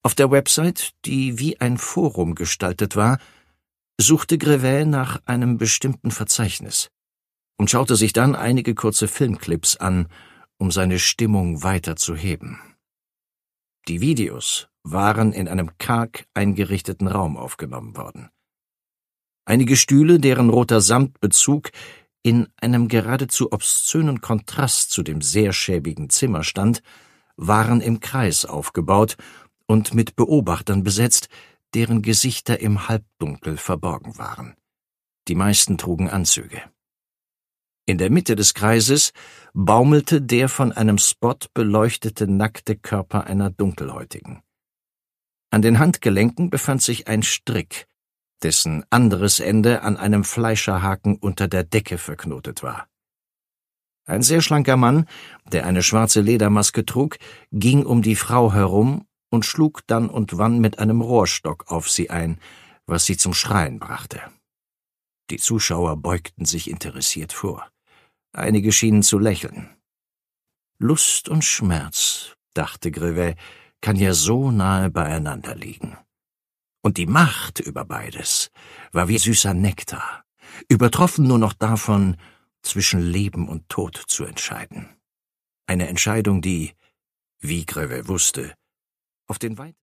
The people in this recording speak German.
Auf der Website, die wie ein Forum gestaltet war, suchte Grévy nach einem bestimmten Verzeichnis und schaute sich dann einige kurze Filmclips an, um seine Stimmung weiter zu heben. Die Videos waren in einem karg eingerichteten Raum aufgenommen worden. Einige Stühle, deren roter Samtbezug in einem geradezu obszönen Kontrast zu dem sehr schäbigen Zimmer stand, waren im Kreis aufgebaut und mit Beobachtern besetzt, deren Gesichter im Halbdunkel verborgen waren. Die meisten trugen Anzüge. In der Mitte des Kreises baumelte der von einem Spot beleuchtete nackte Körper einer Dunkelhäutigen. An den Handgelenken befand sich ein Strick, dessen anderes Ende an einem Fleischerhaken unter der Decke verknotet war. Ein sehr schlanker Mann, der eine schwarze Ledermaske trug, ging um die Frau herum und schlug dann und wann mit einem Rohrstock auf sie ein, was sie zum Schreien brachte. Die Zuschauer beugten sich interessiert vor. Einige schienen zu lächeln. Lust und Schmerz, dachte Grévy, kann ja so nahe beieinander liegen. Und die Macht über beides war wie süßer Nektar, übertroffen nur noch davon, zwischen Leben und Tod zu entscheiden. Eine Entscheidung, die, wie Grévy wusste, auf den